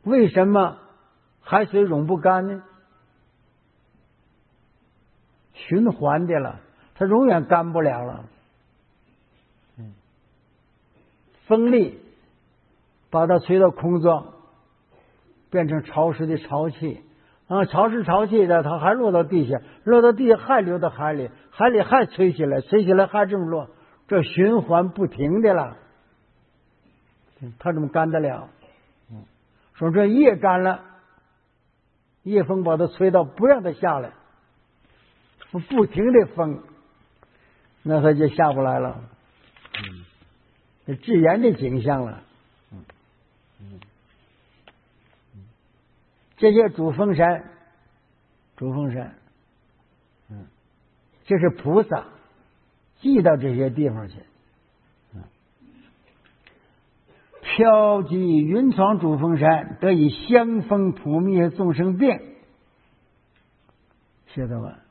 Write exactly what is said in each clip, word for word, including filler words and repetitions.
为什么海水溶不干呢？循环的了，它永远干不了了。风力把它吹到空中，变成潮湿的潮气，啊，潮湿潮气的，它还落到地下，落到地下还流到海里，海里还吹起来，吹起来还这么落，这循环不停的了，它怎么干得了？说这叶干了，叶风把它吹到，不让它下来，不停的风，那它就下不来了。嗯，自然的景象了。嗯嗯，这些主峰山，主峰山，嗯，这是菩萨寄到这些地方去。嗯，飘积云闯主峰山，得以香风普灭众生病。晓得吧？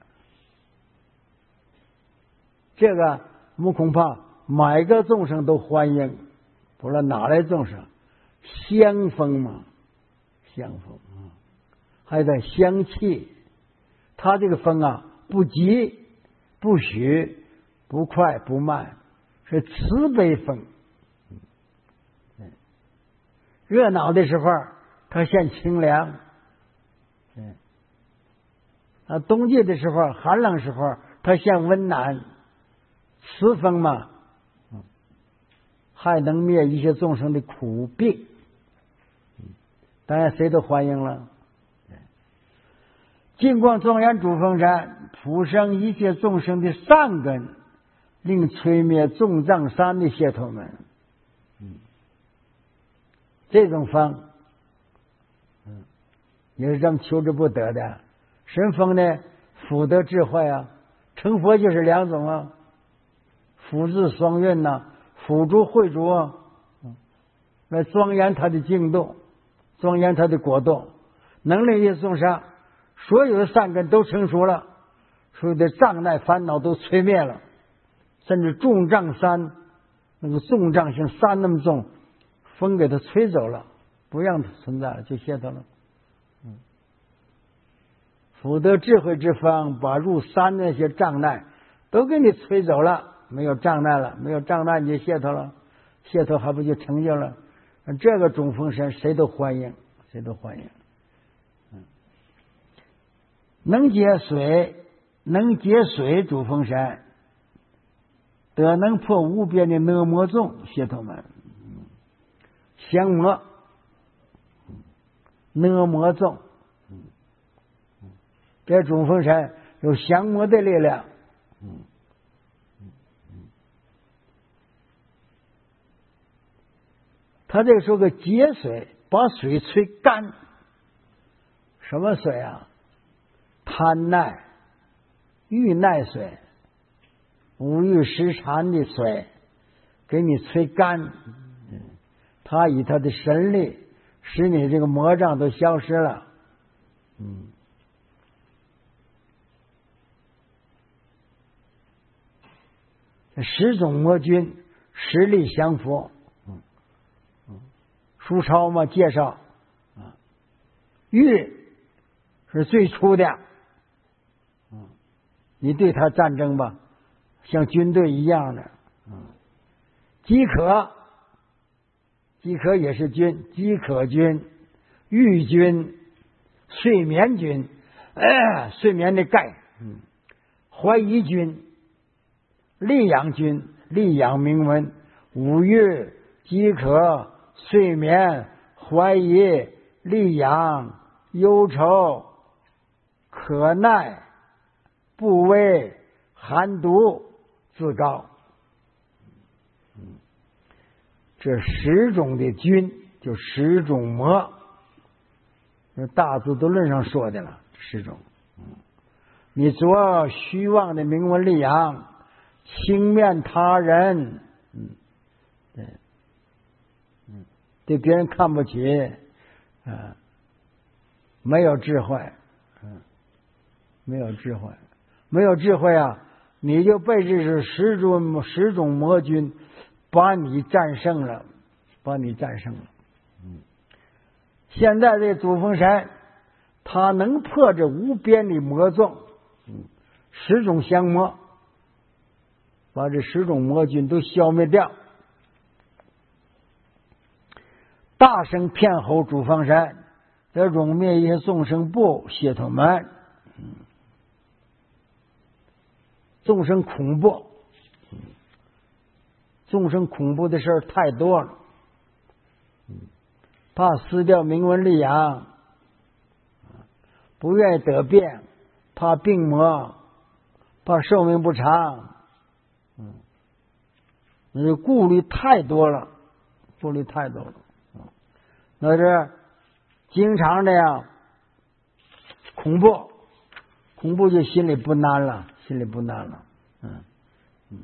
这个我们恐怕每个众生都欢迎，不知道哪来众生，香风嘛，香风啊，还有点香气。他这个风啊，不急不徐，不快不慢，是慈悲风。热闹的时候，它现清凉；嗯，啊，冬季的时候，寒冷时候，它现温暖。慈风嘛，还能灭一些众生的苦病，当然谁都欢迎了。净光庄严主峰山，普生一切众生的善根，令摧灭众障山的邪头们。嗯，这种风，嗯，也是这么求之不得的。什么风呢？福德智慧啊，成佛就是两种啊。福智双运呐、啊，辅助慧主啊，来庄严他的境动，庄严他的果动，能令一众生所有的善根都成熟了，所有的障碍烦恼都摧灭了，甚至重障山那个重障性山那么重，风给它吹走了，不让它存在了，就歇头了。嗯，福德智慧之风，把入山那些障碍都给你吹走了。没有障碍了，没有障碍你就解脱了，解脱还不就成就了？这个中峰山谁都欢迎，谁都欢迎。嗯，能解水，能解水主峰山，得能破无边的恶魔众解脱们，降魔，恶魔众，这主峰山有降魔的力量。嗯。他这个说个节水，把水吹干。什么水啊？贪耐、欲耐水、五欲失禅的水，给你吹干。他以他的神力，使你这个魔障都消失了。嗯，十种魔君实力相符。书抄嘛介绍啊，欲是最初的，嗯，你对他战争吧，像军队一样的，嗯，饥渴，饥渴也是军，饥渴军、欲军、睡眠军，哎，睡眠的盖，嗯，怀疑军、力养军、力养明文、五欲、饥渴。睡眠、怀疑、力养、忧愁、可耐、不危、寒毒、自高，嗯，这十种的军就十种魔，那大智度论上说的了，十种。嗯，你着虚妄的名闻利养，轻蔑他人，嗯，对。对别人看不起，啊，没有智慧，嗯，没有智慧，没有智慧啊，你就被这是十种十种魔君把你战胜了，把你战胜了。嗯， 现在这主峰山，他能破这无边的魔众，嗯，十种降魔，把这十种魔君都消灭掉。大声骗吼主峰山，得容灭一些众生不邪头们，嗯，众生恐怖，众生恐怖的事儿太多了，怕失掉名闻利养，不愿意得病，怕病魔，怕寿命不长，嗯，那就顾虑太多了，顾虑太多了，那是经常这样恐怖，恐怖就心里不安了，心里不安了，嗯嗯。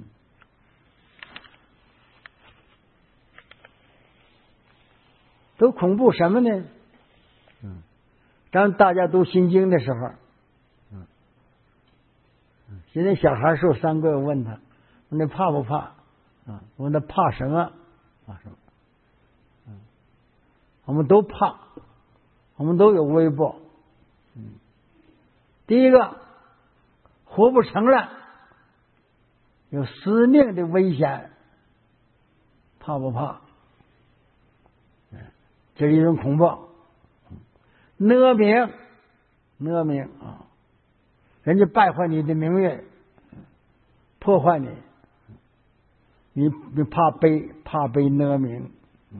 都恐怖什么呢？嗯，当大家都心惊的时候，嗯，现在小孩受三个，问他，你怕不怕？啊，问他怕什么？怕什么？嗯，我们都怕，我们都有微波。嗯，第一个活不成了，有死命的危险，怕不怕？这是一种恐怖，恶名，恶名啊！人家败坏你的名誉，破坏你，你你怕背怕背恶名，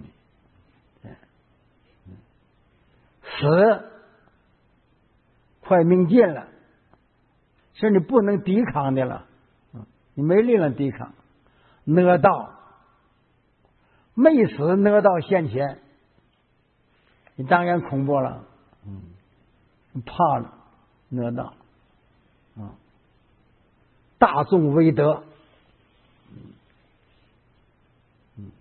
死快命尽了，甚至不能抵抗的了，你没力量抵抗，恶道没死，恶道现前。你当然恐怖了，嗯，怕了，恶道，啊，大众威德，嗯，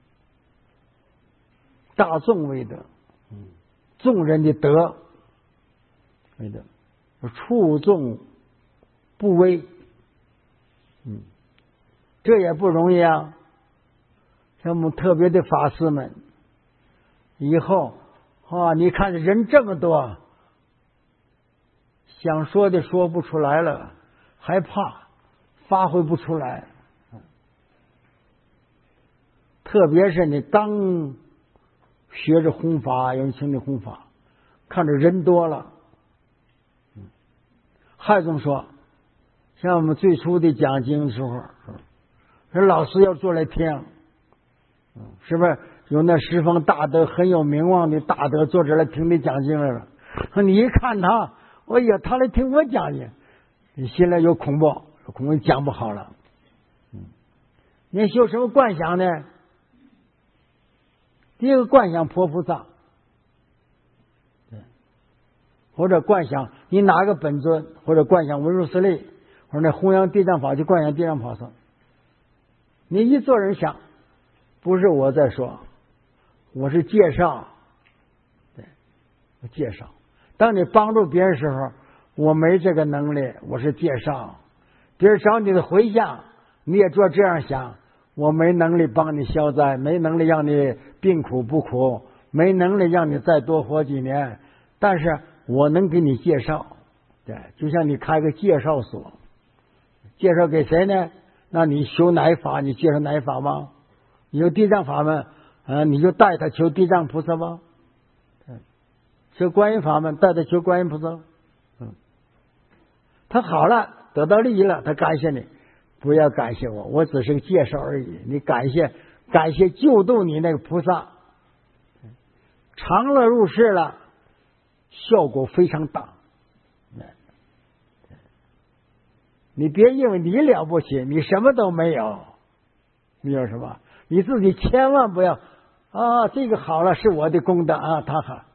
大众威德，嗯，众人的德，威德，处众不威，嗯，这也不容易啊。像我们特别的法师们，以后。啊！你看人这么多，想说的说不出来了，害怕发挥不出来。特别是你刚学着弘法，有人请你弘法，看着人多了。海总说，像我们最初的讲经的时候，说老师要坐来听，是不是？有那十方大德很有名望的大德坐这来听你讲经来了，你一看他，哎呀，他来听我讲经，你心里有恐怖，恐怖讲不好了。嗯，你修什么观想呢？第一个观想佛菩萨，对，或者观想你哪个本尊，或者观想文殊师利，或者那弘扬地藏法就观想地藏菩萨。你一做人想，不是我在说。我是介绍，对，我介绍。当你帮助别人时候，我没这个能力，我是介绍。别人找你的回向，你也做这样想，我没能力帮你消灾，没能力让你病苦不苦，没能力让你再多活几年，但是我能给你介绍，对，就像你开个介绍所，介绍给谁呢？那你修哪一法，你介绍哪一法吗？你有地藏法门。啊，你就带他求地藏菩萨吧，求观音法门，带他求观音菩萨。嗯，他好了，得到利益了，他感谢你，不要感谢我，我只是个介绍而已。你感谢感谢救度你那个菩萨，长乐入世了，效果非常大。你别因为你了不起，你什么都没有，你有什么？你自己千万不要。啊，这个好了，是我的功德啊，他好，